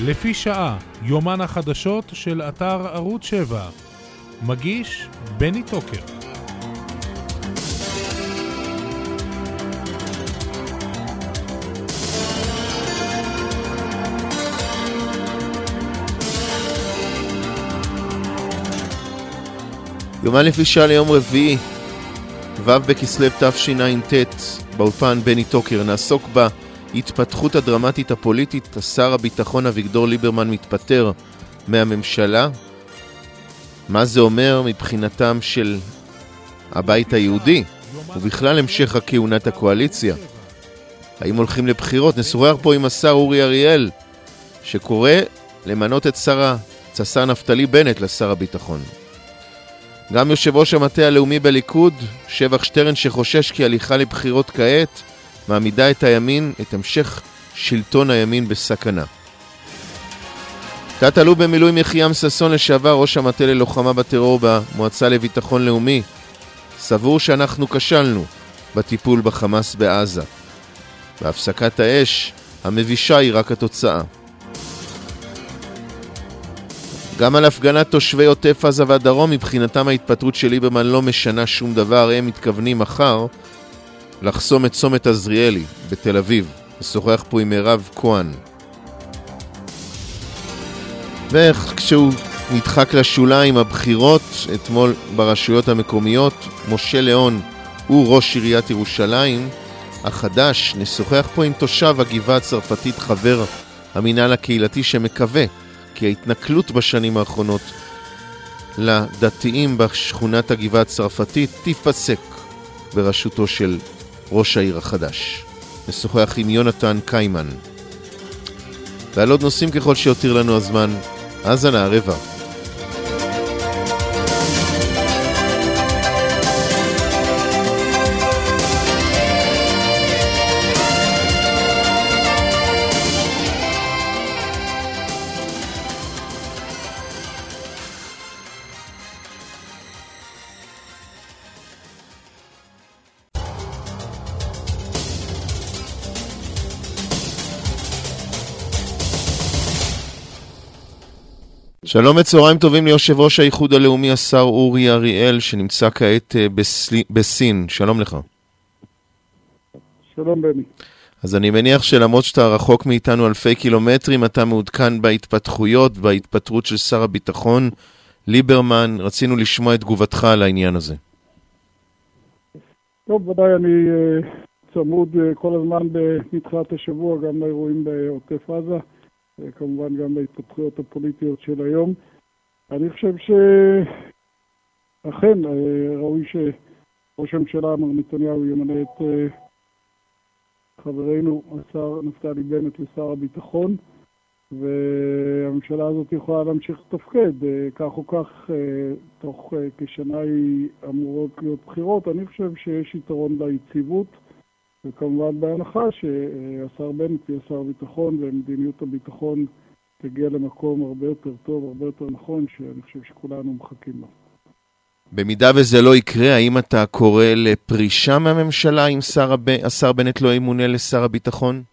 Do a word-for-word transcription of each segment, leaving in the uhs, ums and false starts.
לפי שעה, יומן החדשות של אתר ערוץ שבע. מגיש בני טוקר. יומן לפי שעה ליום רביעי, ו' בכסלו תשע"ט, באולפן בני טוקר. נעסוק בהתפתחות הדרמטית הפוליטית. שר הביטחון אביגדור ליברמן מתפטר מהממשלה. מה זה אומר מבחינתם של הבית היהודי ובכלל המשך הכהונת הקואליציה? האם הולכים לבחירות? נשוחח פה עם השר אורי אריאל, שקורא למנות את שר, את השר נפתלי בנט לשר הביטחון. גם יושב ראש המטה הלאומי בליכוד, שבח שטרן, שחושש כי הליכה לבחירות כעת מעמידה את הימין, את המשך שלטון הימין בסכנה. תת-אלוף במילואים יחיעם ששון, לשעבר ראש המטה ללוחמה בטרור במועצה לביטחון לאומי, סבור שאנחנו כשלנו בטיפול בחמאס בעזה. בהפסקת האש המבישה היא רק התוצאה. גם על הפגנת תושבי עוטף עזה והדרום, מבחינתם ההתפטרות של ליברמן לא משנה שום דבר. הם מתכוונים מחר לחסום את צומת עזריאלי בתל אביב. נשוחח פה עם מירב כהן. וכשהוא נדחק לשוליים הבחירות אתמול ברשויות המקומיות, משה ליאון הוא ראש עיריית ירושלים החדש. נשוחח פה עם תושב הגבעה הצרפתית, חבר המינהל הקהילתי, שמקווה כי ההתנכלות בשנים האחרונות לדתיים בשכונת הגבעה הצרפתית תיפסק בראשותו של ראש העיר החדש. נשוחח עם יונתן קיימן. ועל עוד נושאים ככל שיותיר לנו הזמן. האזנה רבע. שלום וצהריים טובים ליושב ראש האיחוד הלאומי, השר אורי אריאל, שנמצא כעת בסלי, בסין. שלום לך. שלום בני. אז אני מניח שלמרות שאתה רחוק מאיתנו אלפי קילומטרים, אתה מעודכן בהתפתחויות, בהתפטרות של שר הביטחון ליברמן. רצינו לשמוע את תגובתך על העניין הזה. טוב, ודאי אני uh, צמוד uh, כל הזמן במתחילת השבוע, גם לאירועים בעוטף עזה. כמובן גם בהתפתחויות הפוליטיות של היום. אני חושב שאכן ראוי שראש הממשלה מר נתניהו ימנה את חברנו השר נפתלי בנט לשר הביטחון, והממשלה הזאת יכולה להמשיך לתפקד. כך או כך, תוך כשנה היא אמורות להיות בחירות. אני חושב שיש יתרון ליציבות, וכמובן בהנחה שהשר בנט יהיה שר הביטחון ומדיניות הביטחון תגיע למקום הרבה יותר טוב, הרבה יותר נכון, שאני חושב שכולנו מחכים לו. במידה וזה לא יקרה, האם אתה קורא לפרישה מהממשלה אם שר הב... השר בנט לא ימונה לשר הביטחון?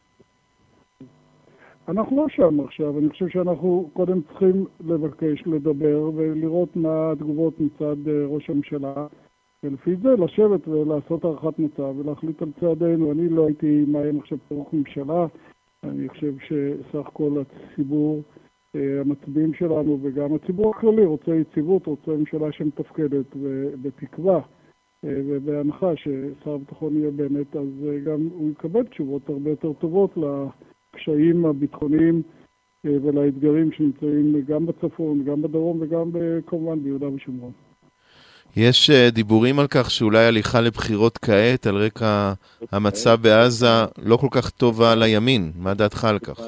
אנחנו לא שם עכשיו. אני חושב שאנחנו קודם צריכים לבקש, לדבר ולראות מה התגובות מצד ראש הממשלה. ולפי זה לשבת ולעשות הערכת מצב ולהחליט על צעדינו. אני לא הייתי מאיים עכשיו פרוך ממשלה. אני חושב שסך כל הציבור, המצביעים שלנו וגם הציבור הכללי רוצה יציבות, רוצה ממשלה שמתפקדת, ובתקווה ובהנחה ששר הביטחון יהיה באמת, אז גם הוא יקבל תשובות הרבה יותר טובות לקשיים הביטחוניים ולאתגרים שנמצאים גם בצפון, גם בדרום וגם כמובן ביהודה ושומרון. יש דיבורים על כך שאולי הליכה לבחירות כעת על רקע המצב בעזה לא כל כך טובה לימין. מה דעתך על כך?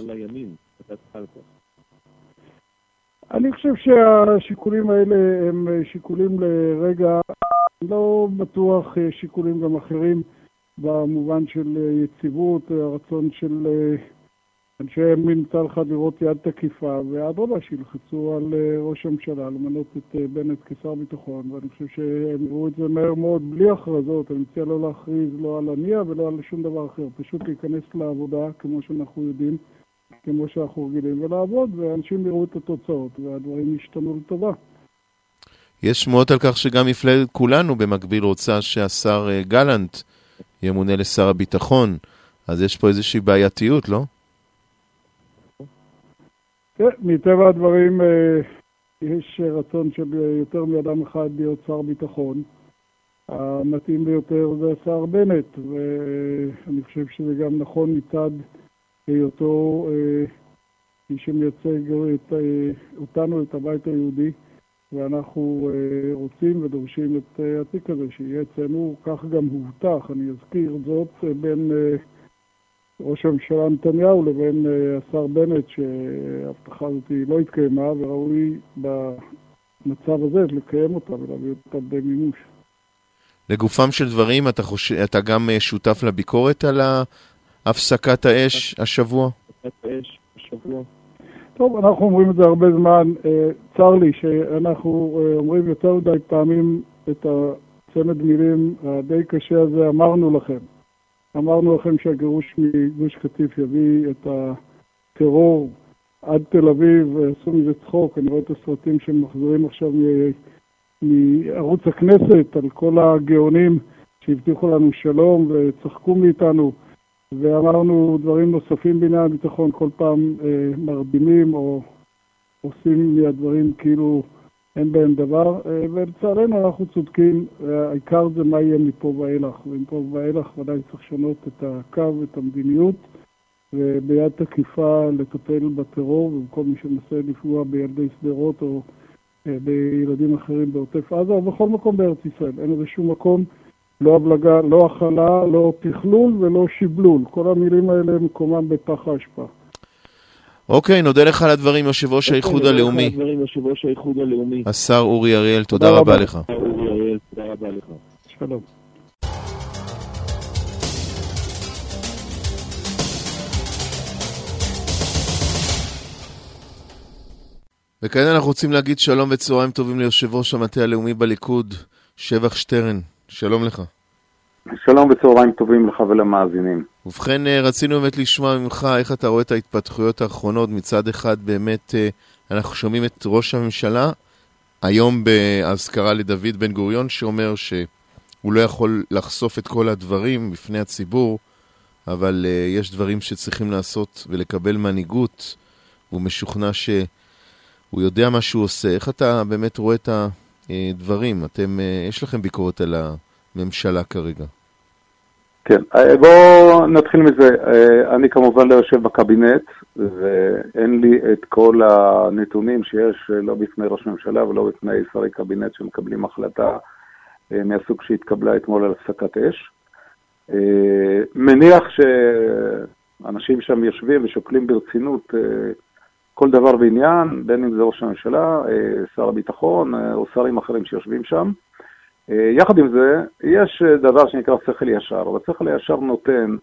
אני חושב שהשיקולים האלה הם שיקולים לרגע, לא בטוח שיקולים גם אחרים במובן של יציבות, הרצון של אנשי ימין מצד אחד לראות יד תקיפה, ואדרבה שילחצו על ראש הממשלה למנות את בנט כשר ביטחון, ואני חושב שהם יראו את זה מהר מאוד בלי הכרזות. אני מציע לא להכריז לא על הנייה ולא על שום דבר אחר, פשוט להיכנס לעבודה כמו שאנחנו יודעים, כמו שאנחנו רגילים, ולעבוד, ואנשים יראו את התוצאות, והדברים ישתנו לטובה. יש שמועות על כך שגם מפלגת כולנו במקביל רוצה שהשר גלנט ימונה לשר הביטחון, אז יש פה איזושהי בעייתיות, לא? כן, מטבע הדברים יש רצון של יותר מאדם אחד להיות שר ביטחון. המתאים ביותר זה השר בנט, ואני חושב שזה גם נכון מצד היותו מי שמייצג את, אותנו, את הבית היהודי, ואנחנו רוצים ודורשים את התיק הזה שיהיה אצלנו, כך גם הובטח, אני אזכיר זאת, בין ראש הממשלה נתניהו לבין השר בנט, שההבטחה הזאת לא התקיימה, וראוי במצב הזה לקיים אותה ולהביא אותה במימוש. לגופם של דברים, אתה, חוש... אתה גם שותף לביקורת על הפסקת האש השבוע? טוב, אנחנו אומרים את זה הרבה זמן. צר לי שאנחנו אומרים יותר מדי פעמים את הצמד מילים הדי קשה הזה, אמרנו לכם. אמרנו לכם שהגירוש מגוש קטיף יביא את הטרור עד תל אביב, ועשו מזה צחוק. אני רואה את הסרטים שמחזירים עכשיו מערוץ הכנסת על כל הגאונים שהבטיחו לנו שלום וצחקו מאיתנו, ואמרנו דברים נוספים בעניין הביטחון, כל פעם אה, מרדימים או עושים מהדברים כאילו אין בהם דבר, אה, ולצערנו אנחנו צודקים. העיקר זה מה יהיה מפה ואילך, ומפה ואילך ודאי צריך לשנות את הקו, את המדיניות, וביד תקיפה לטפל בטרור ובכל מי שמנסה לפגוע בילדי סדרות או אה, בילדים אחרים בעוטף עזה או בכל מקום בארץ ישראל. אין לזה שום מקום, לא הבלגה, לא הכלה, לא תכלול ולא שיבלול. כל המילים האלה מקומם בפח האשפה. אוקיי, נודה לך על הדברים, יושב ראש האיחוד הלאומי. השר אורי אריאל, תודה רבה לך. אורי אריאל, תודה רבה לך. שלום. וכאן אנחנו רוצים להגיד שלום וצהריים טובים ליושב ראש המטה הלאומי בליכוד, שבח שטרן. שלום לך. שלום וצהריים טובים לך ולמאזינים. ובכן, רצינו באמת לשמוע ממך איך אתה רואה את ההתפתחויות האחרונות. מצד אחד באמת אנחנו שומעים את ראש הממשלה היום בהזכרה לדוד בן גוריון, שאומר שהוא לא יכול לחשוף את כל הדברים בפני הציבור, אבל יש דברים שצריכים לעשות ולקבל מנהיגות, והוא משוכנע שהוא יודע מה שהוא עושה. איך אתה באמת רואה את הדברים? אתם, יש לכם ביקורת על הממשלה כרגע? כן, בואו נתחיל מזה. אני כמובן לא יושב בקבינט, ואין לי את כל הנתונים שיש לא בפני ראש ממשלה ולא בפני שרי קבינט שמקבלים החלטה מהסוג שהתקבלה אתמול על הפסקת אש. מניח שאנשים שם יושבים ושוקלים ברצינות כל דבר בעניין, בין אם זה ראש הממשלה, שר הביטחון או שרים אחרים שיושבים שם. יחד עם זה, יש דבר שנקרא שכל ישר, והשכל הישר נותן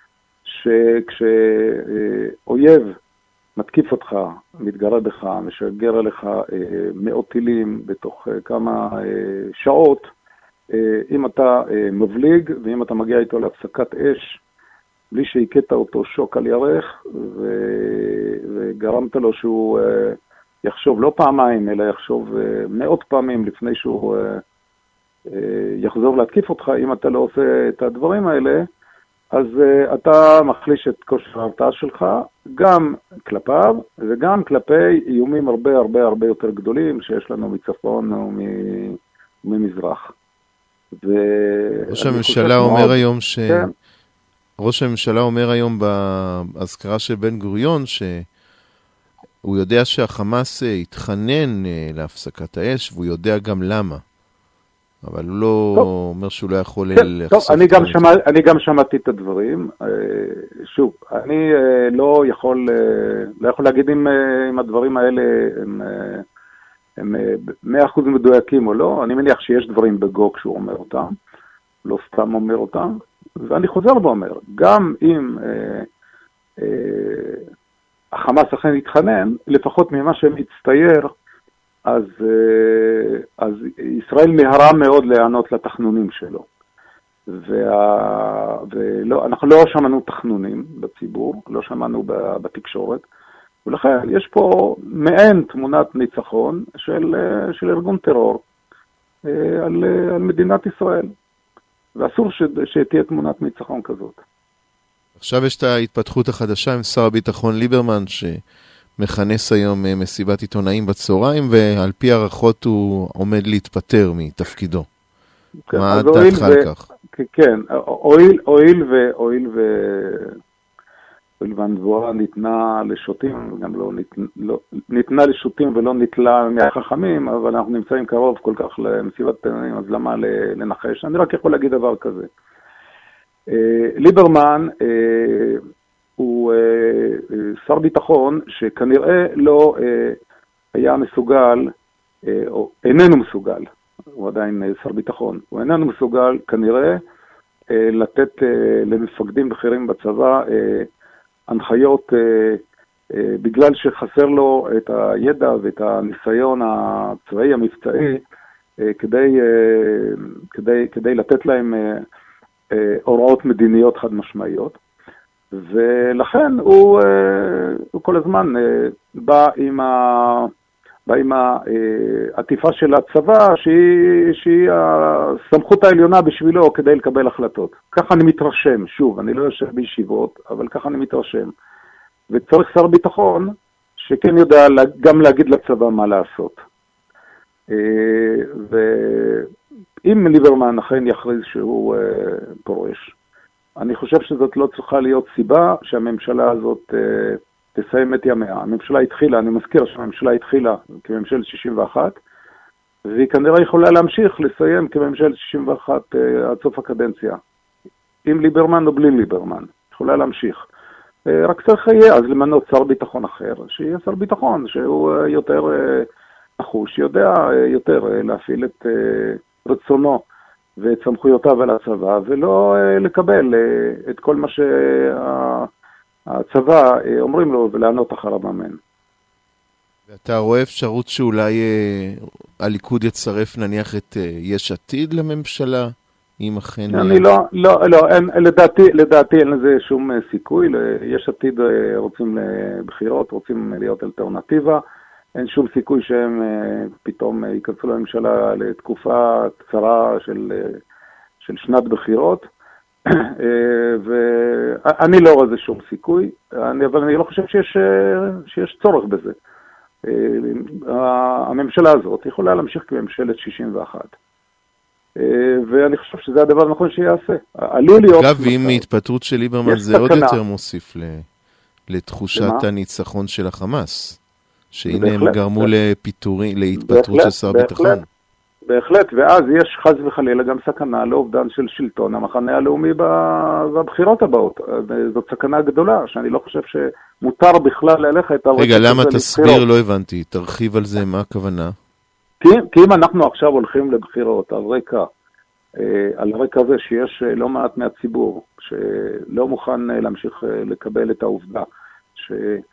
שכשאויב מתקיף אותך, מתגרה בך, משגר עליך מאות טילים בתוך כמה שעות, אם אתה מבליג ואם אתה מגיע איתו להפסקת אש, בלי שהכית אותו שוק על ירך, וגרמת לו שהוא יחשוב לא פעמיים, אלא יחשוב מאות פעמים לפני שהוא יחזור להתקיף אותך. אם אתה לא עושה את הדברים האלה, אז uh, אתה מחליש את כושר ההרתעה שלך, גם כלפיו וגם כלפי איומים הרבה הרבה הרבה יותר גדולים שיש לנו מצפון וממזרח. ראש הממשלה אומר היום ש... כן. ראש הממשלה אומר היום בהזכרה של בן גוריון שהוא יודע שהחמאס התחנן להפסקת האש, והוא יודע גם למה. אבל הוא לא טוב. אומר שהוא לא יכול כן, לחשוף. טוב, אני גם, שמע, אני גם שמעתי את הדברים. שוב, אני לא יכול, לא יכול להגיד אם, אם הדברים האלה הם, הם מאה אחוז מדויקים או לא. אני מניח שיש דברים בגו כשהוא אומר אותם, לא סתם אומר אותם. ואני חוזר ואומר, גם אם אה, אה, החמאס אכן יתחנן, לפחות ממה שמצטייר, אז, אז ישראל מהרה מאוד להיענות לתחנונים שלו. וה... ולא, אנחנו לא שמענו תכנונים בציבור, לא שמענו בתקשורת, ולכן יש פה מעין תמונת ניצחון של, של ארגון טרור על, על מדינת ישראל, ואסור ש... שתהיה תמונת ניצחון כזאת. עכשיו יש את ההתפתחות החדשה עם שר הביטחון ליברמן, שמכנס היום מסיבת עיתונאים בצהריים, ועל פי הערכות הוא עומד להתפטר מתפקידו. כן, מה דעתך על כך? כן, הואיל, הואיל ו... הואיל ו... והנבואה ניתנה לשוטים, גם לא, ניתנה, לא ניתנה לשוטים ולא ניתלה מהחכמים, אבל אנחנו נמצאים קרוב כל כך למסיבת עיתונאים, אז למה לנחש? אני רק יכול להגיד דבר כזה. ליברמן הוא שר ביטחון שכנראה לא היה מסוגל, או איננו מסוגל, הוא עדיין שר ביטחון, הוא איננו מסוגל כנראה לתת למפקדים בכירים בצבא הנחיות בגלל שחסר לו את הידע ואת הניסיון הצבאי המבצעי כדי, כדי, כדי לתת להם הוראות מדיניות חד משמעיות, ולכן הוא, הוא כל הזמן בא עם, ה, בא עם העטיפה של הצבא שהיא, שהיא הסמכות העליונה בשבילו כדי לקבל החלטות. ככה אני מתרשם, שוב, אני לא יושב בישיבות, אבל ככה אני מתרשם. וצריך שר ביטחון שכן יודע גם להגיד לצבא מה לעשות. ו... אם ליברמן אכן יכריז שהוא אה, פורש, אני חושב שזאת לא צריכה להיות סיבה שהממשלה הזאת אה, תסיים את ימיה. הממשלה התחילה, אני מזכיר שהממשלה התחילה כממשלת שישים ואחת, והיא כנראה יכולה להמשיך לסיים כממשלת שישים ואחת אה, עד סוף הקדנציה. עם ליברמן או בלי ליברמן, יכולה להמשיך. אה, רק צריך יהיה אז למנות שר ביטחון אחר, שיהיה שר ביטחון, שהוא אה, יותר אה, נחוש, יודע אה, יותר אה, להפעיל את... אה, רצונו ואת סמכויותיו על הצבא, ולא לקבל את כל מה שהצבא אומרים לו ולענות אחריו אמן. ואתה רואה אפשרות שאולי הליכוד יצרף נניח את יש עתיד לממשלה, אם אכן... אני לא, לא, לא, אין, לדעתי, לדעתי אין לזה שום סיכוי, יש עתיד רוצים לבחירות, רוצים להיות אלטרנטיבה, אין שום סיכוי שהם פתאום ייכנסו לממשלה לתקופה קצרה של, של שנת בחירות, ואני לא רואה זה שום סיכוי, אני, אבל אני לא חושב שיש, שיש צורך בזה. הממשלה הזאת יכולה להמשיך כממשלת שישים ואחת, ואני חושב שזה הדבר הנכון שיעשה. אגב, אם התפטרות של ליברמן זה עוד יותר מוסיף לתחושת הניצחון של החמאס. שהנה הם גרמו לפיטורים, להתפטרות של שר ביטחון. בהחלט, ואז יש חס וחלילה גם סכנה לאובדן של שלטון המחנה הלאומי בבחירות הבאות. זאת סכנה גדולה, שאני לא חושב שמותר בכלל ללכת את הרקע. רגע, למה תסביר? לא הבנתי. תרחיב על זה, מה הכוונה? כי, כי אם אנחנו עכשיו הולכים לבחירות על רקע, על רקע זה שיש לא מעט מהציבור, שלא מוכן להמשיך לקבל את העובדה, ש,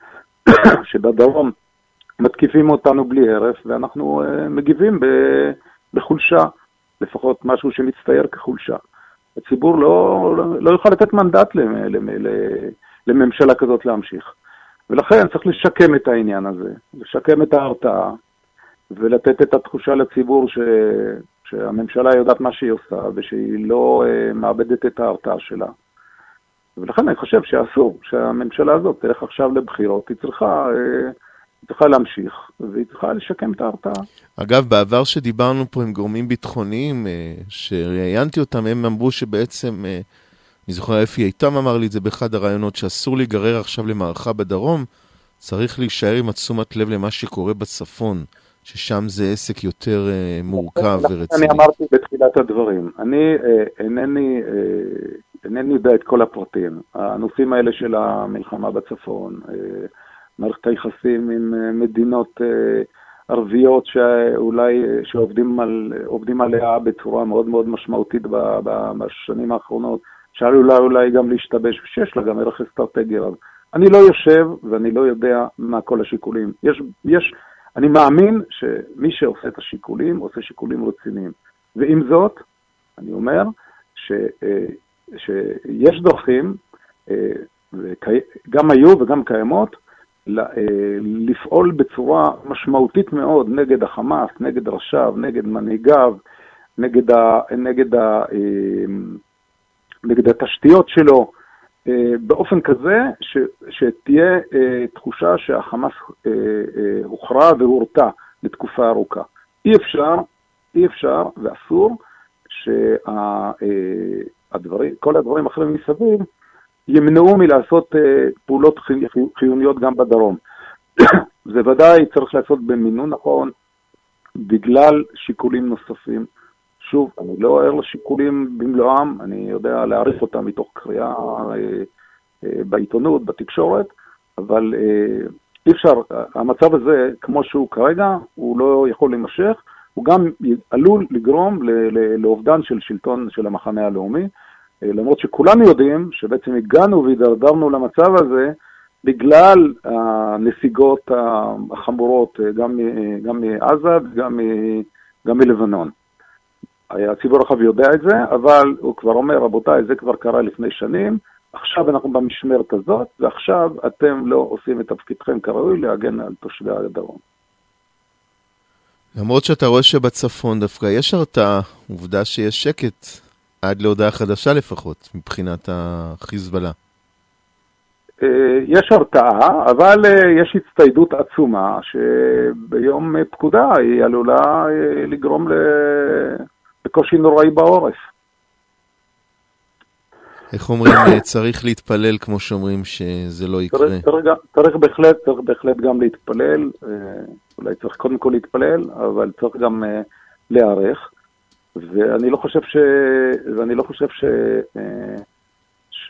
שבדרום, מתקיפים אותנו בלי הרף, ואנחנו uh, מגיבים ב- בחולשה, לפחות משהו שמצטייר כחולשה. הציבור לא, לא, לא יוכל לתת מנדט למ- למ- למ- לממשלה כזאת להמשיך. ולכן צריך לשקם את העניין הזה, לשקם את ההרתעה, ולתת את התחושה לציבור ש- שהממשלה יודעת מה שהיא עושה, ושהיא לא uh, מאבדת את ההרתעה שלה. ולכן אני חושב שאסור שהממשלה הזאת תלך עכשיו לבחירות, היא צריכה... Uh, היא צריכה להמשיך, והיא צריכה לשקם את ההרתעה. אגב, בעבר שדיברנו פה עם גורמים ביטחוניים, שראיינתי אותם, הם אמרו שבעצם, אני זוכר אפי איתם אמר לי את זה באחד הרעיונות, שאסור להיגרר עכשיו למערכה בדרום, צריך להישאר עם עצומת לב למה שקורה בצפון, ששם זה עסק יותר מורכב ורציני. אני אמרתי בתחילת הדברים, אני אינני, אינני יודע את כל הפרטים. הנושאים האלה של המלחמה בצפון, מערכת היחסים עם מדינות ערביות שאולי, שעובדים על, עובדים עליה בצורה מאוד מאוד משמעותית בשנים האחרונות, שעלולה אולי גם להשתבש, ושיש לה גם ערך אסטרטגי רב. אני לא יושב ואני לא יודע מה כל השיקולים. יש, יש, אני מאמין שמי שעושה את השיקולים, עושה שיקולים רציניים. ועם זאת, אני אומר, ש, שיש דרכים, גם היו וגם קיימות, לפעול בצורה משמעותית מאוד נגד החמאס, נגד ראשיו, נגד מנהיגיו, נגד, ה, נגד, ה, נגד התשתיות שלו, באופן כזה ש, שתהיה תחושה שהחמאס הוכרע והורתע לתקופה ארוכה. אי אפשר, אי אפשר ואסור שהדברים, כל הדברים האחרים מסביב ימנעו מלעשות פעולות חיוניות גם בדרום. זה ודאי צריך לעשות במינון נכון, בגלל שיקולים נוספים. שוב, אני לא ער לשיקולים במלואם, אני יודע להעריך אותם מתוך קריאה בעיתונות, בתקשורת, אבל אי אפשר, המצב הזה, כמו שהוא כרגע, הוא לא יכול להימשך, הוא גם עלול לגרום לאובדן של שלטון של המחנה הלאומי, למרות שכולנו יודעים שבעצם הגענו והידרדרנו למצב הזה בגלל הנסיגות החמורות גם, גם מעזה וגם גם מלבנון. הציבור הרחב יודע את זה, אבל הוא כבר אומר, רבותיי, זה כבר קרה לפני שנים, עכשיו אנחנו במשמרת הזאת, ועכשיו אתם לא עושים את תפקידכם כראוי להגן על תושבי הדרום. למרות שאתה רואה שבצפון דווקא יש הרתעה, עובדה שיש שקט, עד להודעה חדשה לפחות, מבחינת החיזבאללה. יש הרתעה, אבל יש הצטיידות עצומה, שביום פקודה היא עלולה לגרום לקושי נוראי בעורף. איך אומרים, צריך להתפלל כמו שאומרים שזה לא יקרה? צריך, צריך, צריך בהחלט, צריך בהחלט גם להתפלל, אולי צריך קודם כל להתפלל, אבל צריך גם להיערך. ואני לא חושב ש... ואני לא חושב ש... ש...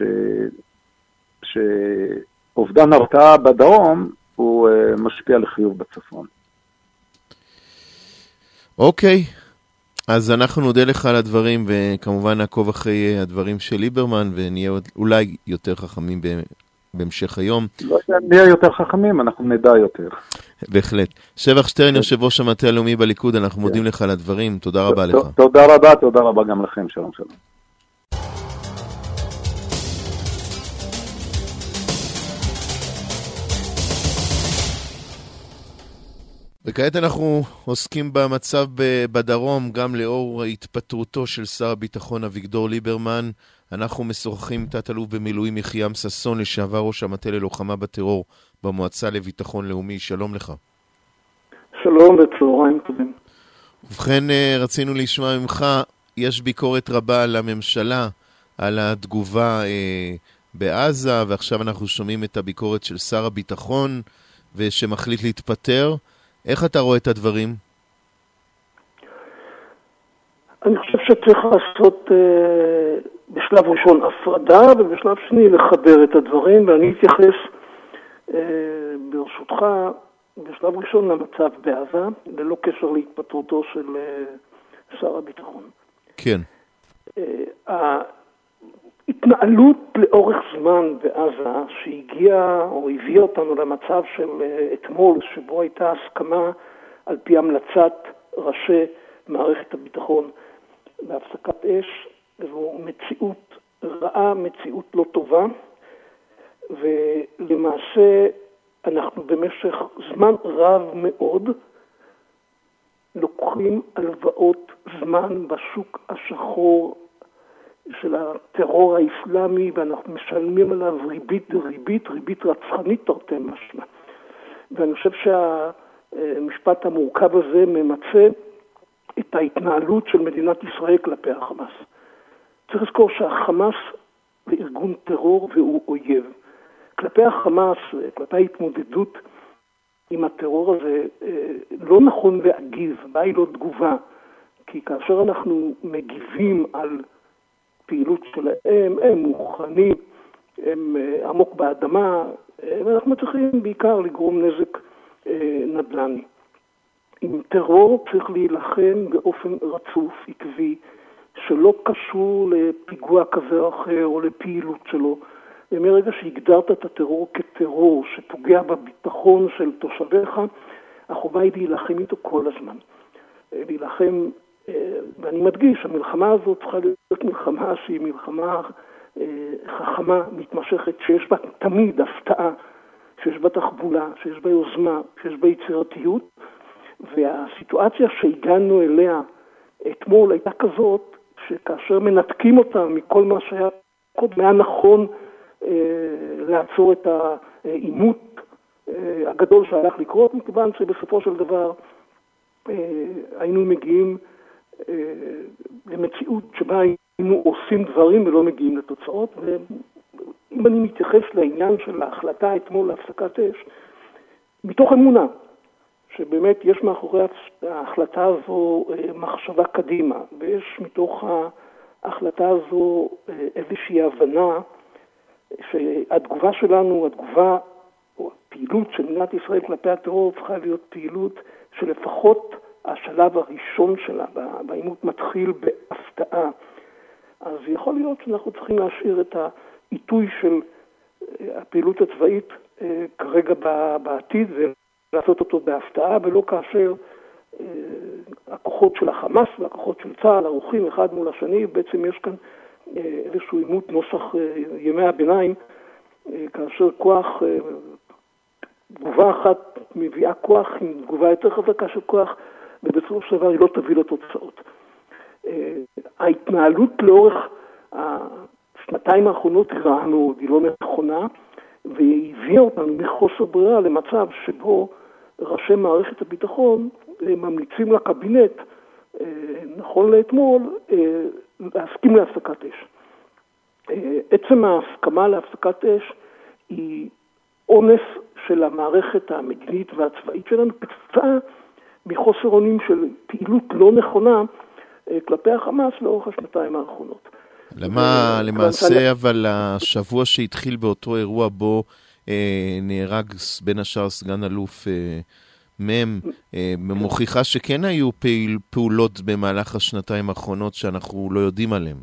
שאובדן הרתעה בדרום הוא משפיע לחיוב בצפון. אוקיי, אז אנחנו נודה לך על הדברים, וכמובן נעקוב אחרי הדברים של ליברמן, ונהיה אולי יותר חכמים בהמשך היום. לא נהיה יותר חכמים, אנחנו נדע יותר. בהחלט. שבח שטרן, יושב ראש המטה הלאומי בליכוד, אנחנו מודים לך על הדברים, תודה רבה לך. תודה רבה, תודה רבה גם לכם, שלום שלום. וכעת אנחנו עוסקים במצב בדרום, גם לאור התפטרותו של שר הביטחון אביגדור ליברמן. אנחנו משוחחים תת-אלוף במילואים יחיעם ששון, לשעבר ראש המטה ללוחמה בטרור במועצה לביטחון לאומי. שלום לך. שלום וצהריים טובים. ובכן, רצינו לשמוע ממך, יש ביקורת רבה על הממשלה, על התגובה אה, בעזה, ועכשיו אנחנו שומעים את הביקורת של שר הביטחון, ושמחליט להתפטר. איך אתה רואה את הדברים? אני חושב שצריך לעשות אה, בשלב ראשון הפרדה, ובשלב שני לחבר את הדברים, ואני אתייחס אה, ברשותך בשלב ראשון למצב בעזה, ללא קשר להתפטרותו של אה, שר הביטחון. כן. אה, ההתנהלות לאורך זמן בעזה, שהגיעה או הביאה אותנו למצב של אה, אתמול, שבו הייתה הסכמה על פי המלצת ראשי מערכת הביטחון בהפסקת אש, זו מציאות רעה, מציאות לא טובה, ולמעשה אנחנו במשך זמן רב מאוד לוקחים הלוואות זמן בשוק השחור של הטרור האסלאמי, ואנחנו משלמים עליו ריבית ריבית, ריבית רצחנית תרתי משמע. ואני חושב שהמשפט המורכב הזה ממצה את ההתנהלות של מדינת ישראל כלפי החמאס. צריך לזכור שהחמאס הוא ארגון טרור והוא אויב. כלפי החמאס, כלפי ההתמודדות עם הטרור הזה, לא נכון להגיב, מהי לא תגובה, כי כאשר אנחנו מגיבים על פעילות שלהם, הם מוכנים, הם עמוק באדמה, ואנחנו צריכים בעיקר לגרום נזק נדל"ני. עם טרור צריך להילחם באופן רצוף, עקבי, שלא קשור לפיגוע כזה או אחר או לפעילות שלו. ומרגע שהגדרת את הטרור כטרור שפוגע בביטחון של תושביך, החובה היא להילחם איתו כל הזמן. להילחם ואני מדגיש, המלחמה הזאת צריכה להיות מלחמה שהיא מלחמה חכמה, מתמשכת, שיש בה תמיד הפתעה, שיש בה תחבולה, שיש בה יוזמה, שיש בה יצירתיות, והסיטואציה שהגענו אליה אתמול הייתה כזאת, שכאשר מנתקים אותה מכל מה שהיה קודם, היה נכון לעצור את העימות הגדול שהלך לקרות, מכיוון שבסופו של דבר היינו מגיעים למציאות שבה היינו עושים דברים ולא מגיעים לתוצאות. ואם אני מתייחס לעניין של ההחלטה אתמול להפסקת אש, מתוך אמונה שבאמת יש מאחורי ההחלטה הזו מחשבה קדימה, ויש מתוך ההחלטה הזו איזושהי הבנה שהתגובה שלנו, התגובה או הפעילות של מדינת ישראל כלפי הטרור צריכה להיות פעילות שלפחות השלב הראשון שלה בעימות מתחיל בהפתעה. אז יכול להיות שאנחנו צריכים להשאיר את העיתוי של הפעילות הצבאית כרגע בעתיד ולעשות אותו בהפתעה, ולא כאשר הכוחות של החמאס והכוחות של צה"ל ערוכים אחד מול השני. בעצם יש כאן איזשהו עימות נוסח ימי הביניים, כאשר כוח, תגובה אחת מביאה כוח עם תגובה יותר חזקה של כוח, ובסופו של דבר היא לא תביא לתוצאות. ההתנהלות לאורך השנתיים האחרונות היא רעה מאוד, היא לא נכונה, והיא הביאה אותנו מחוסר ברירה למצב שבו ראשי מערכת הביטחון ממליצים לקבינט, נכון לאתמול, להסכים להפסקת אש. עצם ההסכמה להפסקת אש היא אונס של המערכת המדינית והצבאית שלנו, כתוצאה מחוסר אונים של פעילות לא נכונה כלפי החמאס לאורך השנתיים האחרונות. למה למעשה אבל השבוע שהתחיל באותו אירוע בו נהרג בין השאר סגן אלוף מם, מוכיחה שכן היו פעולות במהלך השנתיים האחרונות שאנחנו לא יודעים עליהן?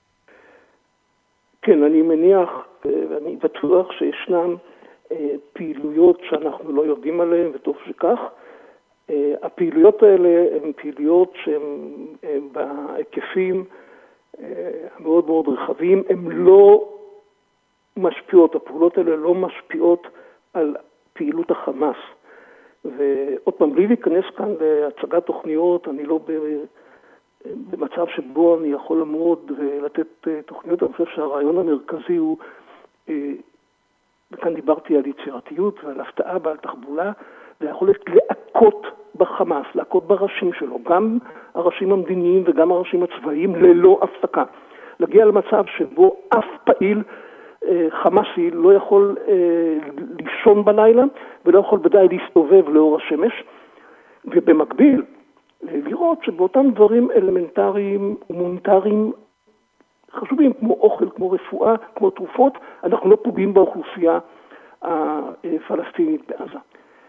כן, אני מניח ואני בטוח שישנן פעילויות שאנחנו לא יודעים עליהן, וטוב שכך. הפעילויות האלה הן פעילויות שהן בהיקפים מאוד מאוד רחבים, הן לא משפיעות, הפעולות האלה לא משפיעות על פעילות החמאס. ועוד פעם, בלי להיכנס כאן להצגת תוכניות, אני לא במצב שבו אני יכול למוד ולתת תוכניות. אני חושב שהרעיון המרכזי הוא, וכאן דיברתי על יצירתיות ועל הפתעה ועל תחבולה, ויכולת להכות בחמאס, להכות בראשים שלו, גם הראשים המדיניים וגם הראשים הצבאיים, ללא הפסקה. להגיע למצב שבו אף פעיל חמאסי לא יכול לישון בלילה, ולא יכול בדי להסתובב לאור השמש, ובמקביל לראות שבאותם דברים אלמנטריים ומוניטריים חשובים, כמו אוכל, כמו רפואה, כמו תרופות, אנחנו לא פוגעים באוכלוסייה הפלסטינית בעזה.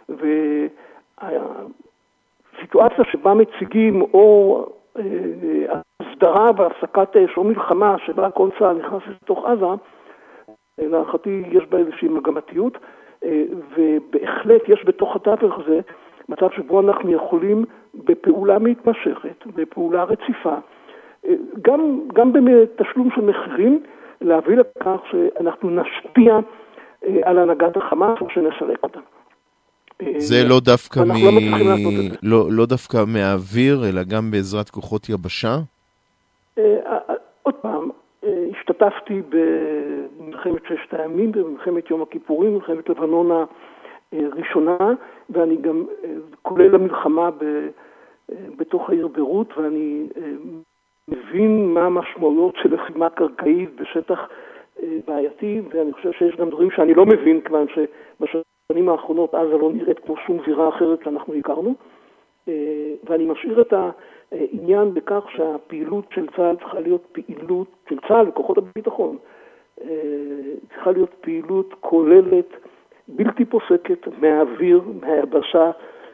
והסיטואציה שבה מציגים או הסדרה והפסקת אש או מלחמה שבה כל צה"ל נכנס לתוך עזה, להערכתי יש בה איזושהי מגמתיות, ובהחלט יש בתוך התווך הזה מצב שבו אנחנו יכולים בפעולה מתמשכת, בפעולה רציפה, גם, גם בתשלום של מחירים, להביא לכך שאנחנו נשפיע על הנהגת החמאס או שנסלק אותה. זה לא דווקא, מ... לא, לא, לא דווקא מהאוויר, אלא גם בעזרת כוחות יבשה? עוד פעם, השתתפתי במלחמת ששת הימים, במלחמת יום הכיפורים, במלחמת לבנון הראשונה, ואני גם, כולל המלחמה ב, בתוך העיר ביירות, ואני מבין מה המשמעויות של לחימה קרקעית בשטח בעייתי, ואני חושב שיש גם דברים שאני לא מבין, כיוון שבשנים האחרונות עזה לא נראית כמו שום זירה אחרת שאנחנו הכרנו, ואני משאיר את העניין בכך שהפעילות של צה"ל צריכה להיות פעילות של צה"ל וכוחות הביטחון, צריכה להיות פעילות כוללת, בלתי פוסקת, מהאוויר, מהיבשה,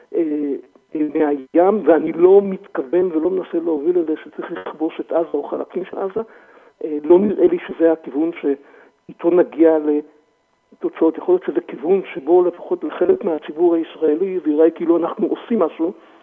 מהים, ואני לא מתכוון ולא מנסה להוביל לזה שצריך לכבוש את עזה או חלקים של עזה. לא נראה לי שזה הכיוון שאיתו נגיע לתוצאות. יכול להיות שזה כיוון שבו לפחות לחלק מהציבור הישראלי ויראה כאילו אנחנו עושים משהו,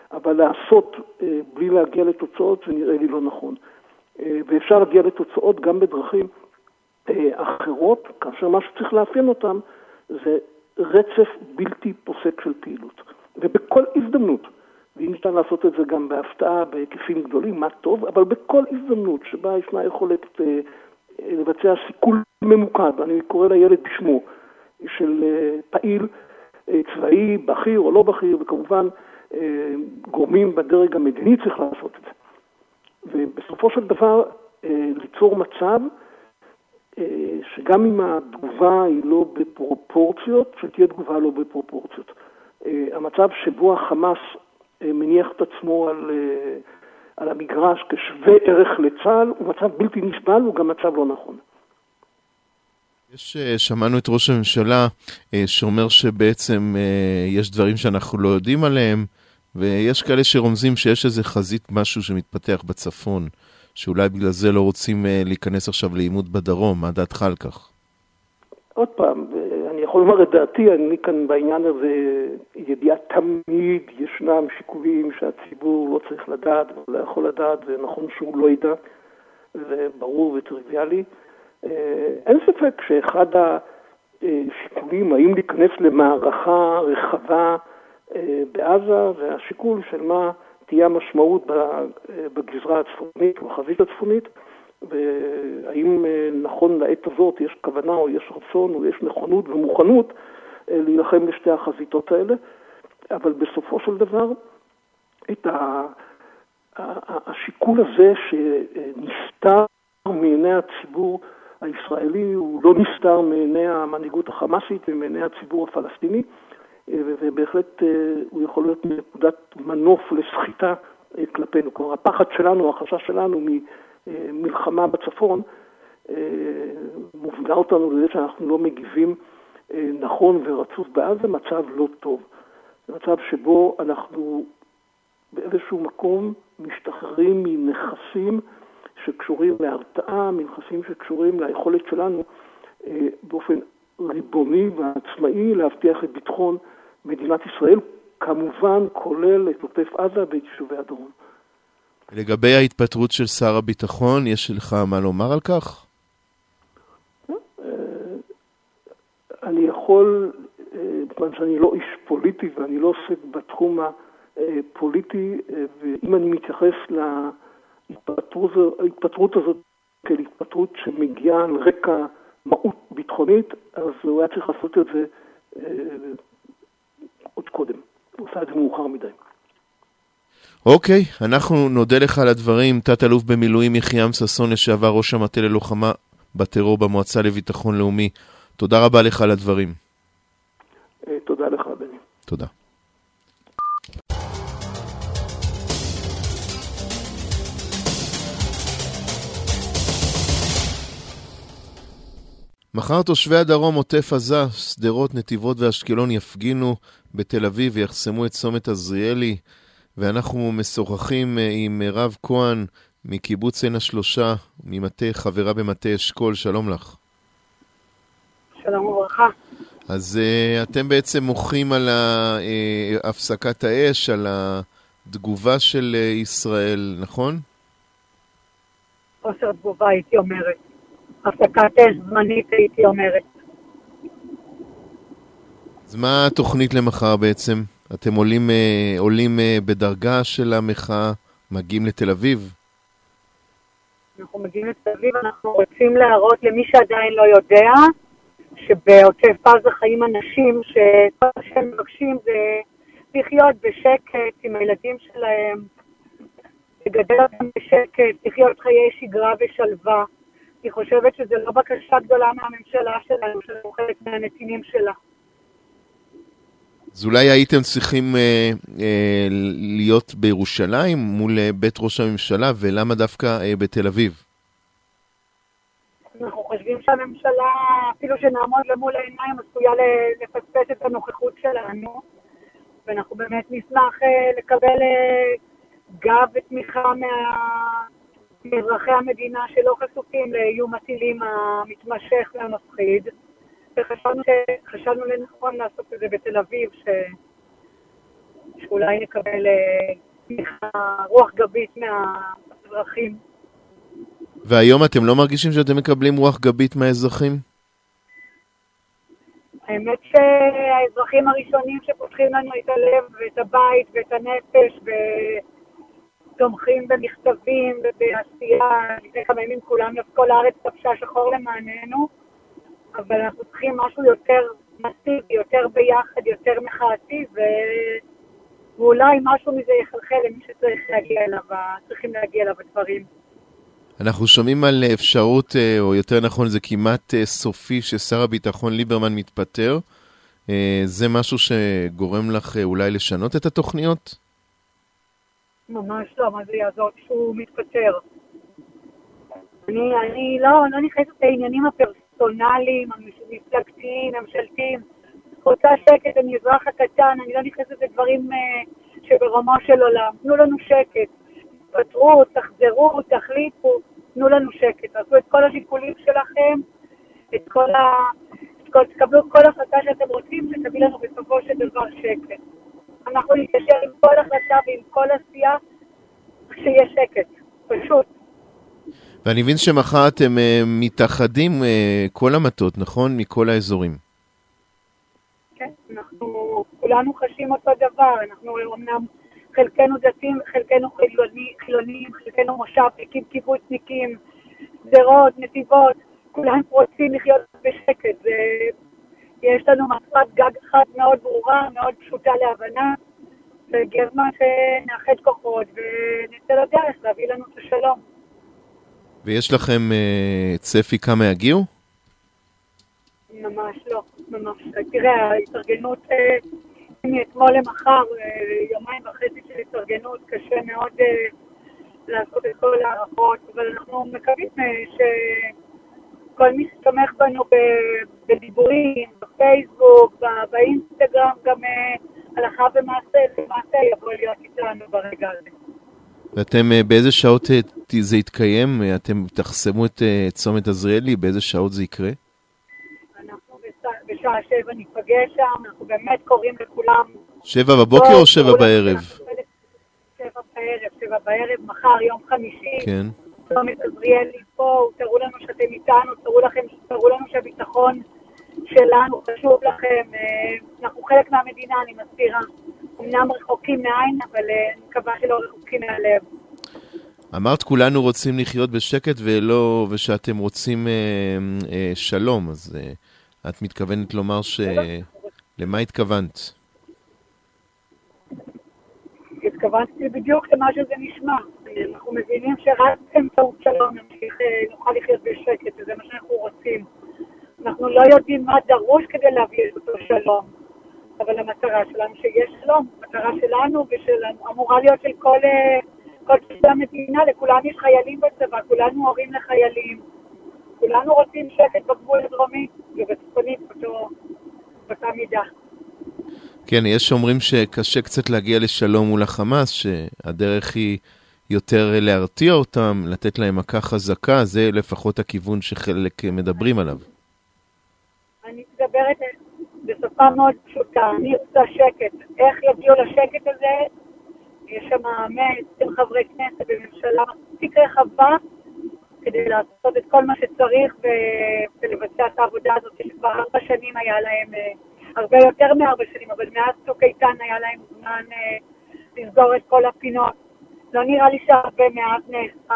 אבל לעשות בלי להגיע לתוצאות זה נראה לי לא נכון. ואפשר להגיע לתוצאות גם בדרכים אחרות, כאשר מה שצריך לאפיין אותם זה רצף בלתי פוסק של פעילות. ובכל הזדמנות, ואם ניתן לעשות את זה גם בהפתעה בהיקפים גדולים, מה טוב, אבל בכל הזדמנות שבה ישנה יכולת לבצע סיכול ממוקד, אני קורא לילד בשמו, של פעיל צבאי, בכיר או לא בכיר, וכמובן גורמים בדרג המדיני צריך לעשות את זה. ובסופו של דבר ליצור מצב שגם אם התגובה היא לא בפרופורציות, שתהיה תגובה לא בפרופורציות. המצב שבו החמאס מניח את עצמו על, על המגרש כשווה ערך לצה"ל הוא מצב בלתי נסבל, הוא גם מצב לא נכון. יש, שמענו את ראש הממשלה שאומר שבעצם יש דברים שאנחנו לא יודעים עליהם, ויש כאלה שרומזים שיש איזה חזית משהו שמתפתח בצפון, שאולי בגלל זה לא רוצים להיכנס עכשיו לעימות בדרום. מה דעתך על כך? עוד פעם, אני יכול לומר את דעתי, אני כאן בעניין הזה ידיעה תמיד ישנם שיקולים שהציבור לא צריך לדעת, לא יכול לדעת, זה נכון שהוא לא ידע, זה ברור וטריוויאלי. אין ספק שאחד השיקולים, האם להיכנס למערכה רחבה בעזה, זה השיקול של מה תהיה המשמעות בגזרה הצפונית, בחזית הצפונית, והאם נכון לעת הזאת יש כוונה או יש רצון או יש נכונות ומוכנות להילחם בשתי החזיתות האלה, אבל בסופו של דבר את השיקול הזה שנסתר מעיני הציבור הישראלי הוא לא נסתר מעיני המנהיגות החמאסית ומעיני הציבור הפלסטיני, ובהחלט הוא יכול להיות נקודת מנוף לסחיטה כלפינו. כלומר, הפחד שלנו, החשש שלנו ממלחמה בצפון, מובילה אותנו לזה שאנחנו לא מגיבים נכון ורצוף בעזה, מצב לא טוב. זה מצב שבו אנחנו באיזשהו מקום משתחררים מנכסים שקשורים להרתעה, מנכסים שקשורים ליכולת שלנו באופן ריבוני ועצמאי להבטיח את ביטחון מדינת ישראל, כמובן כולל את עוטף עזה ואת יישובי הדרום. לגבי ההתפטרות של שר הביטחון, יש לך מה לומר על כך? אני יכול, מכיוון שאני לא איש פוליטי ואני לא עוסק בתחום הפוליטי, ואם אני מתייחס להתפטרות הזאת כאל התפטרות שמגיעה על רקע מהות ביטחונית, אז הוא היה צריך לעשות את זה עוד קודם. הוא עושה את זה מאוחר מדי. אוקיי, אנחנו נודה לך על הדברים. תת-אלוף במילואים יחיעם ששון, לשעבר ראש המטה ללוחמה בטרור במועצה לביטחון לאומי. תודה רבה לך על הדברים. תודה לך, בני. תודה. מחר תושבי הדרום, עוטף עזה, שדרות, נתיבות ואשקלון יפגינו בתל אביב ויחסמו את צומת עזריאלי, ואנחנו משוחחים עם רב כהן מקיבוץ עין השלושה, ממטה, חברה במטה אשכול. שלום לך. שלום וברכה. אז uh, אתם בעצם מוחים על uh, הפסקת האש, על התגובה של uh, ישראל, נכון? חוסר תגובה, הייתי אומרת. הפסקת אש זמנית, הייתי אומרת. אז מה התוכנית למחר בעצם? אתם עולים, uh, עולים uh, בדרגה של המחאה, מגיעים לתל אביב? אנחנו מגיעים לתל אביב, אנחנו רוצים להראות למי שעדיין לא יודע, שבעוטף עזה חיים אנשים שכל שהם מבקשים זה לחיות בשקט עם הילדים שלהם, לגדל אותם בשקט, לחיות חיי שגרה ושלווה. אני חושבת שזה לא בקשה גדולה מהממשלה שלנו, שלנו חלק מהנתינים שלה. אז אולי הייתם צריכים אה, אה, להיות בירושלים מול אה, בית ראש הממשלה, ולמה דווקא אה, בתל אביב? אנחנו חושבים שהממשלה, אפילו שנעמוד למול העיניים, עשויה לפספס את הנוכחות שלנו, ואנחנו באמת נשמח לקבל גב ותמיכה מאזרחי המדינה שלא חשופים לאיום הטילים המתמשך והמפחיד, וחשבנו שחשבנו לנכון לעשות את זה בתל אביב, ש... שאולי נקבל אה, רוח גבית מהאזרחים. והיום אתם לא מרגישים שאתם מקבלים רוח גבית מהאזרחים? האמת שהאזרחים הראשונים שפותחים לנו את הלב ואת הבית ואת הנפש ותומכים במכתבים ובעשייה, לפני כמה ימים כולם, כל הארץ תפשה שחור למעננו, אבל אנחנו צריכים משהו יותר מסיבי, יותר ביחד, יותר מחאתי, ו... ואולי משהו מזה יחלחל למי שצריך להגיע אליו, צריכים להגיע אליו הדברים. אנחנו שומעים על אפשרות, או יותר נכון זה כמעט סופי, ששר הביטחון ליברמן מתפטר. זה משהו שגורם לך אולי לשנות את התוכניות? ממש לא, מה זה יעזור שהוא מתפטר? אני, אני לא, לא נכנסת לעניינים הפרסונליים, המפלגתיים, הממשלתיים. רוצה שקט, אני אזרח הקטן, אני לא נכנסת לדברים שברומו של עולם. תנו לנו שקט. תפטרו, תחזרו, תחליטו, תנו לנו שקט. תעשו את כל השיקולים שלכם, את כל ה... את כל... תקבלו כל החלטה שאתם רוצים, שתביא לנו בסופו של דבר שקט. אנחנו נתקשר עם כל החלטה ועם כל עשייה, כשיש שקט. פשוט. ואני מבין שמחר אתם uh, מתאחדים uh, כל המטות, נכון? מכל האזורים. כן, אנחנו כולנו חשים אותו דבר. אנחנו אומנם חלקנו דתיים, חלקנו חילוני, חילונים, חלקנו מושבניקים, קיבוצניקים, שדרות, נתיבות, כולם רוצים לחיות בשקט. זה, יש לנו מטרת גג אחת מאוד ברורה, מאוד פשוטה להבנה, והגיע הזמן שנאחד כוחות ונצא לדרך להביא לנו את השלום. ויש לכם uh, צפי כמה יגיעו? ממש לא, ממש. תראה, ההתארגנות... Uh, מאתמול למחר, יומיים וחצי של התארגנות, קשה מאוד לעשות את כל הערכות, אבל אנחנו מקווים שכל מי שתומך בנו בדיבורים, בפייסבוק, באינסטגרם, גם הלכה ומעשה, למעשה יבוא להיות איתנו ברגע הזה. ואתם באיזה שעות זה יתקיים? אתם תחסמו את צומת עזריאלי, באיזה שעות זה יקרה? בשעה שבע ניפגש שם, אנחנו באמת קוראים לכולם. שבע בבוקר או שבע בערב? שבע בערב, שבע בערב, מחר, יום חמישי. כן. צומת עזריאלי פה, תראו לנו שאתם איתנו, תראו לכם, תראו לנו שהביטחון שלנו חשוב לכם. אנחנו חלק מהמדינה, אני מזכירה. אמנם רחוקים מעין, אבל אני מקווה שלא רחוקים מהלב. אמרת כולנו רוצים לחיות בשקט ולא, ושאתם רוצים אה, אה, שלום, אז... אה... את מתכוונת לומר ש... למה התכוונת? התכוונתי בדיוק למה שזה נשמע. אנחנו מבינים שרק באמצעות שלום נמשיך, נוכל לחיות בשקט, וזה מה שאנחנו רוצים. אנחנו לא יודעים מה דרוש כדי להביא את אותו שלום, אבל המטרה שלנו שיש שלום, המטרה שלנו ושלנו אמורה להיות של כל, כל תושבי המדינה, לכולם יש חיילים בצבא, כולנו הורים לחיילים. כולנו רוצים שקט בגבול הדרומי ובצפונית באותה מידה. כן, יש אומרים שקשה קצת להגיע לשלום מול החמאס, שהדרך היא יותר להרתיע אותם, לתת להם מכה חזקה, זה לפחות הכיוון שחלק מדברים עליו. אני מדברת בשפה מאוד פשוטה, אני רוצה שקט. איך יגיעו לשקט הזה? יש שם מאה ועשרים חברי כנסת בממשלה מספיק רחבה, כדי לעשות את כל מה שצריך ולבצע את העבודה הזאת, שכבר ארבע שנים היה להם, הרבה יותר מארבע שנים, אבל מאז צוק איתן היה להם זמן לסגור את כל הפינות. לא נראה לי שהרבה מעט נעשה.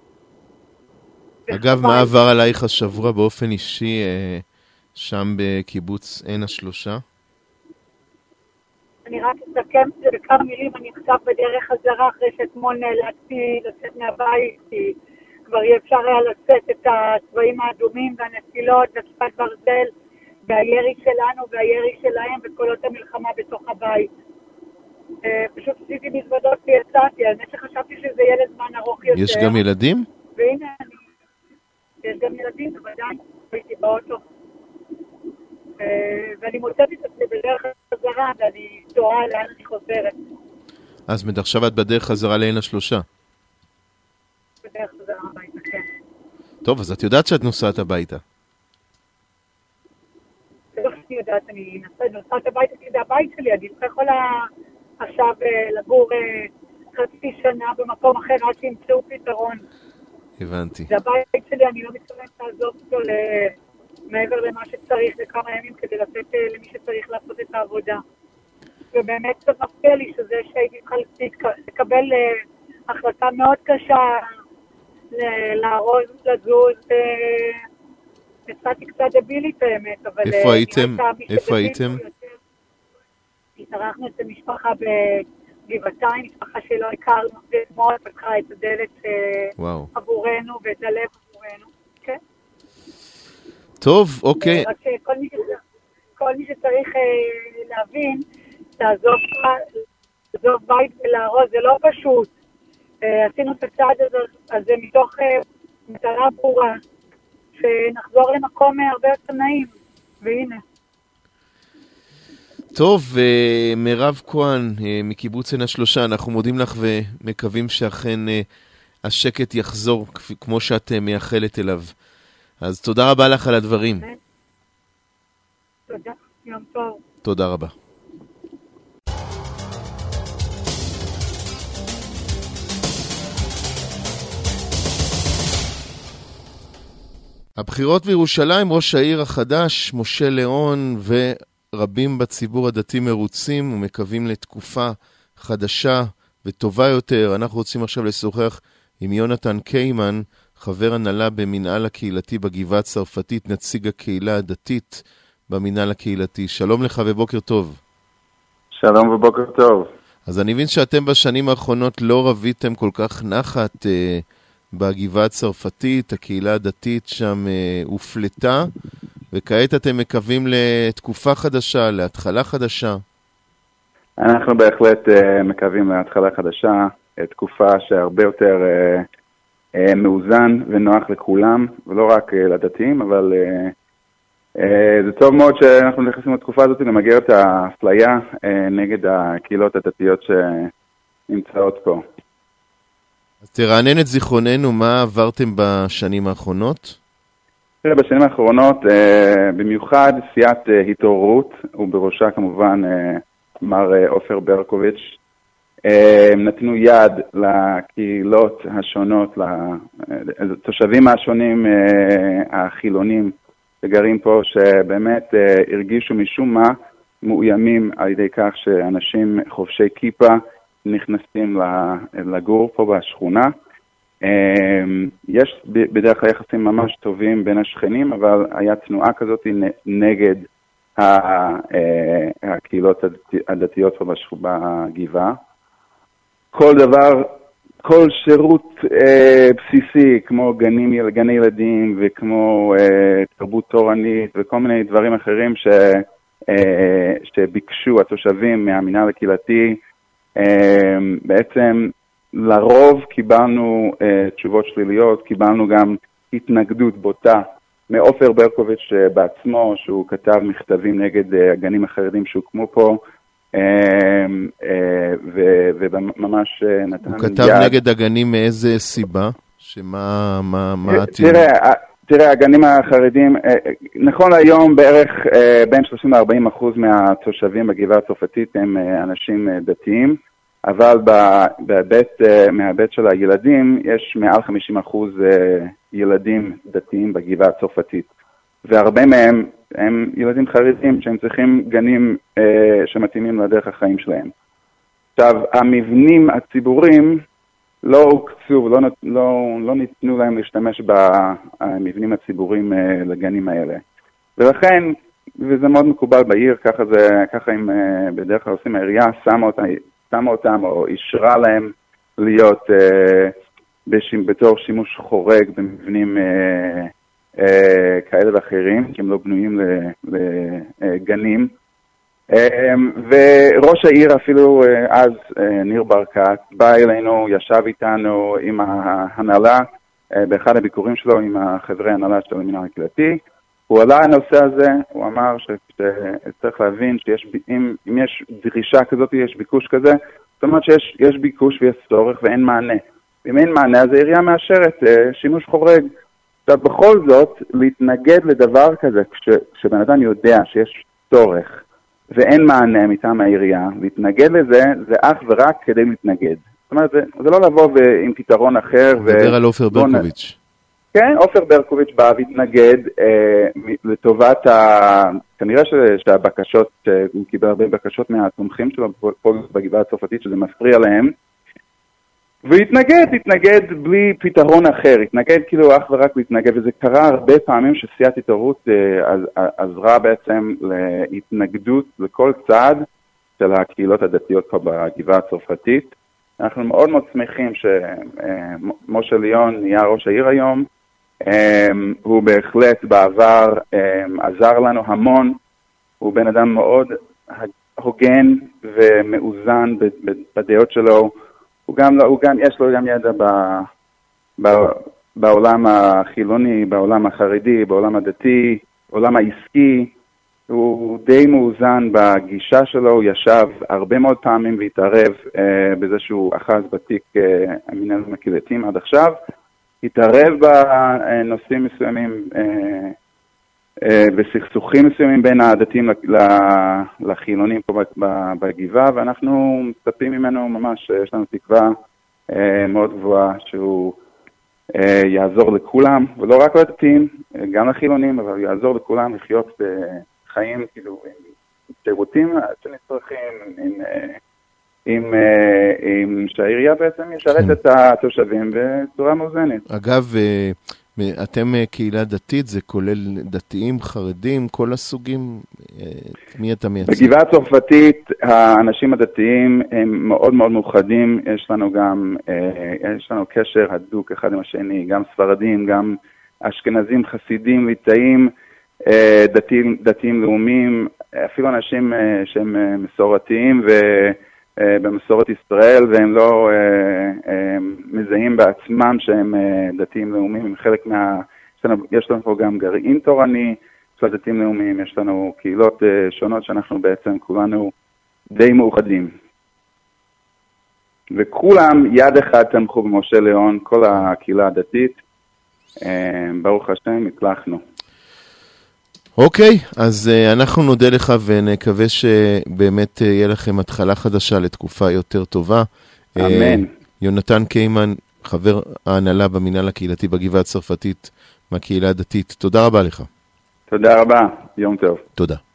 אגב, מה עבר עלייך השבוע באופן אישי שם בקיבוץ עין השלושה? אני רק אסכם את זה בכמה מילים. אני עכשיו בדרך חזרה אחרי שאתמול נאלצתי לצאת מהבית, כי כבר אי אפשר היה לצאת את הצבעים האדומים והנפילות, וכיפת ברזל, והירי שלנו והירי שלהם וקולות המלחמה בתוך הבית. פשוט עשיתי מזוודות ויצאתי, על זה שחשבתי שזה יהיה לזמן ארוך יותר. יש גם ילדים? והנה, יש גם ילדים, בוודאי, הייתי באוטו. ואני מוצאת את עצמי בדרך חזרה, ואני תוהה לאן אני חוזרת. אז עכשיו את בדרך חזרה לעין השלושה? בדרך חזרה הביתה, כן. טוב, אז את יודעת שאת נוסעת הביתה. זה לא שאני יודעת, אני נוסעת הביתה, כי זה הבית שלי, אני צריכה יכולה עכשיו לגור חצי שנה במקום אחר עד שימצאו פתרון. הבנתי. זה הבית שלי, אני לא מתכוונת לעזוב אותו מעבר למה שצריך לכמה ימים כדי לתת למי שצריך לעשות את העבודה. ובאמת קצת מפתיע לי שזה שהייתי צריכה לקבל החלטה מאוד קשה לארוז, לזוז, יצאתי קצת דבילית האמת, אבל... איפה הייתם? איפה הייתם? התארחנו אצל משפחה בגבעתיים, משפחה שלא הכרנו, ואתמול פתחה את הדלת עבורנו ואת הלב עבורנו, כן? טוב, אוקיי. רק שכל מי שצריך להבין, לעזוב בית ולארוז, זה לא פשוט. עשינו את הצעד הזה מתוך מטרה ברורה, שנחזור למקום הרבה יותר נעים, והנה. טוב, מירב כהן מקיבוץ עין השלושה, אנחנו מודים לך ומקווים שאכן השקט יחזור כמו שאת מייחלת אליו. אז תודה רבה לך על הדברים. תודה, יום טוב. תודה רבה. הבחירות בירושלים, ראש העיר החדש, משה ליאון ורבים בציבור הדתי מרוצים ומקווים לתקופה חדשה וטובה יותר. אנחנו רוצים עכשיו לשוחח עם יונתן קיימן, חבר הנהלה במנהל הקהילתי בגבעה הצרפתית, נציג הקהילה הדתית במנהל הקהילתי. שלום לך ובוקר טוב. שלום ובוקר טוב. אז אני מבין שאתם בשנים האחרונות לא רביתם כל כך נחת אה, בגבעה הצרפתית, הקהילה הדתית שם אה, הופלטה, וכעת אתם מקווים לתקופה חדשה, להתחלה חדשה. אנחנו בהחלט אה, מקווים להתחלה חדשה, תקופה שהרבה יותר אה, אה, מאוזן ונוח לכולם, ולא רק אה, לדתיים, אבל אה, אה, זה טוב מאוד שאנחנו נכנסים לתקופה הזאת למגר את האפליה אה, נגד הקהילות הדתיות שנמצאות פה. אז תרענן את זיכרוננו, מה עברתם בשנים האחרונות? בשנים האחרונות, אה, במיוחד סיעת אה, התעוררות, ובראשה כמובן אה, מר אה, עופר ברקוביץ', הם נתנו יד לקהילות השונות, לתושבים השונים החילונים שגרים פה, שבאמת הרגישו משום מה מאוימים על ידי כך שאנשים חובשי כיפה נכנסים לגור פה בשכונה. יש בדרך כלל יחסים ממש טובים בין השכנים, אבל היה תנועה כזאת נגד הקהילות הדתיות פה בגבעה. כל דבר, כל שירות אה, בסיסי, כמו גנים, גני ילדים וכמו אה, תרבות תורנית וכל מיני דברים אחרים ש, אה, שביקשו התושבים מהמינהל הקהילתי, אה, בעצם לרוב קיבלנו אה, תשובות שליליות, קיבלנו גם התנגדות בוטה מעופר ברקוביץ' בעצמו, שהוא כתב מכתבים נגד אה, הגנים החרדים שהוקמו פה, וממש נתן יד. הוא כתב נגד הגנים מאיזה סיבה? שמה, מה, מה הטיעון? תראה, תראה, הגנים החרדים, נכון היום בערך בין שלושים עד ארבעים אחוז מהתושבים בגבעה הצרפתית הם אנשים דתיים, אבל בהיבט, מההיבט של הילדים יש מעל חמישים אחוז ילדים דתיים בגבעה הצרפתית, והרבה מהם הם ילדים חרדים שהם צריכים גנים אה, שמתאימים לדרך החיים שלהם. עכשיו, המבנים הציבוריים לא הוקצו, לא, לא, לא ניתנו להם להשתמש במבנים הציבוריים אה, לגנים האלה. ולכן, וזה מאוד מקובל בעיר, ככה, זה, ככה הם אה, בדרך כלל עושים, העירייה שמה אותם, שמה אותם או אישרה להם להיות אה, בשימ, בתור שימוש חורג במבנים אה, כאלה ואחרים, כי הם לא בנויים לגנים. וראש העיר אפילו אז, ניר ברקת, בא אלינו, ישב איתנו עם ההנהלה, באחד הביקורים שלו עם החברי ההנהלה של המינהל הקהילתי. הוא עלה הנושא הזה, הוא אמר שצריך להבין שיש, אם, אם יש דרישה כזאת, יש ביקוש כזה, זאת אומרת שיש יש ביקוש ויש צורך ואין מענה. אם אין מענה, אז העירייה מאשרת שימוש חורג. עכשיו, בכל זאת, להתנגד לדבר כזה, כש, כשבן אדם יודע שיש צורך, ואין מענה מטעם העירייה, להתנגד לזה, זה אך ורק כדי להתנגד. זאת אומרת, זה, זה לא לבוא עם פתרון אחר. מדבר על עופר ברקוביץ'. כן, עופר ברקוביץ' בא והתנגד אה, לטובת, ה... כנראה ש... שהבקשות, אה, הוא קיבל הרבה בקשות מהתומכים שלו פה בגבעה הצרפתית, שזה מפריע להם, והתנגד, התנגד בלי פתרון אחר, התנגד כאילו אך ורק להתנגד, וזה קרה הרבה פעמים שסיעת התעוררות אה, עז... עזרה בעצם להתנגדות לכל צעד של הקהילות הדתיות פה בגבעה הצרפתית. אנחנו מאוד מאוד שמחים שמשה ליאון נהיה ראש העיר היום, הוא בהחלט בעבר עזר לנו המון, הוא בן אדם מאוד הוגן ומאוזן בדעות שלו, הוא גם, הוא גם, יש לו גם ידע ב, ב, בעולם החילוני, בעולם החרדי, בעולם הדתי, בעולם העסקי, הוא די מאוזן בגישה שלו, הוא ישב הרבה מאוד פעמים והתערב אה, בזה שהוא אחז בתיק אה, המנהלים הקהילתיים עד עכשיו, התערב בנושאים מסוימים, אה, אה, בסכסוכים מסוימים בין הדתיים לחילונים פה בגבעה, ואנחנו מצפים ממנו ממש, יש לנו תקווה אה, מאוד גבוהה שהוא אה, יעזור לכולם, ולא רק לדתיים, גם לחילונים, אבל יעזור לכולם לחיות ב... חיים, כאילו, עם שירותים שנצרכים, עם, עם, עם שהעירייה בעצם ישרת את התושבים בצורה מאוזנת. אגב, אתם קהילה דתית, זה כולל דתיים, חרדים, כל הסוגים, מי אתה מייצג? בגבעה הצרפתית, האנשים הדתיים הם מאוד מאוד מאוחדים, יש לנו גם, יש לנו קשר הדוק אחד עם השני, גם ספרדים, גם אשכנזים, חסידים, ליטאים, דתיים, דתיים לאומיים, אפילו אנשים שהם מסורתיים ובמסורת ישראל, והם לא מזהים בעצמם שהם דתיים לאומיים, הם חלק מה... יש לנו פה גם גרעין תורני של דתיים לאומיים, יש לנו קהילות שונות שאנחנו בעצם כולנו די מאוחדים. וכולם יד אחד תמכו במשה ליאון, כל הקהילה הדתית, ברוך השם, הצלחנו. אוקיי, אז uh, אנחנו נודה לך ונקווה שבאמת uh, יהיה לכם התחלה חדשה לתקופה יותר טובה. אמן. Uh, יונתן קיימן, חבר ההנהלה במינהל הקהילתי בגבעה הצרפתית מהקהילה הדתית, תודה רבה לך. תודה רבה, יום טוב. תודה.